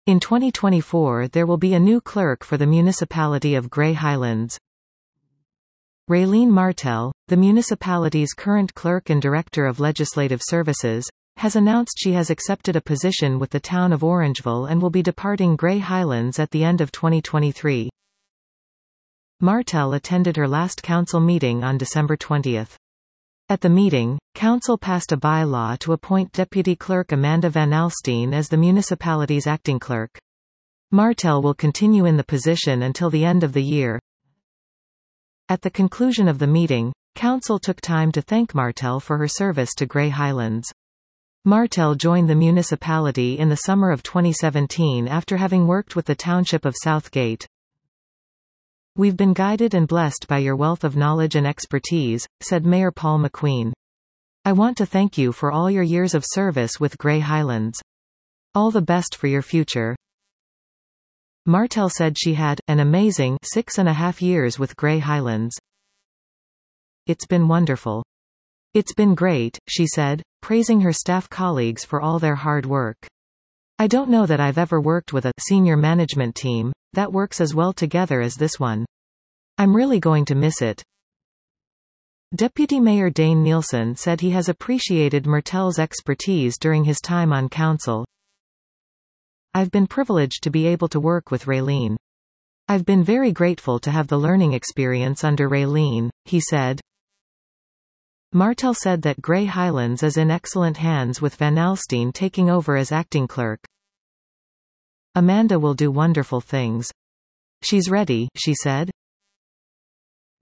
In 2024 there will be a new clerk for the municipality of Grey Highlands. Raylene Martel, the municipality's current clerk and director of legislative services, has announced she has accepted a position with the town of Orangeville and will be departing Grey Highlands at the end of 2023. Martel attended her last council meeting on December 20. At the meeting, council passed a bylaw to appoint Deputy Clerk Amanda Van Alstyne as the municipality's acting clerk. Martel will continue in the position until the end of the year. At the conclusion of the meeting, council took time to thank Martel for her service to Grey Highlands. Martel joined the municipality in the summer of 2017 after having worked with the township of Southgate. "We've been guided and blessed by your wealth of knowledge and expertise," said Mayor Paul McQueen. "I want to thank you for all your years of service with Grey Highlands. All the best for your future." Martel said she had an amazing 6.5 years with Grey Highlands. "It's been wonderful. It's been great," she said, praising her staff colleagues for all their hard work. "I don't know that I've ever worked with a senior management team that works as well together as this one. I'm really going to miss it." Deputy Mayor Dane Nielsen said he has appreciated Martel's expertise during his time on council. "I've been privileged to be able to work with Raylene. I've been very grateful to have the learning experience under Raylene," he said. Martel said that Grey Highlands is in excellent hands with Van Alstyne taking over as acting clerk. "Amanda will do wonderful things. She's ready," she said.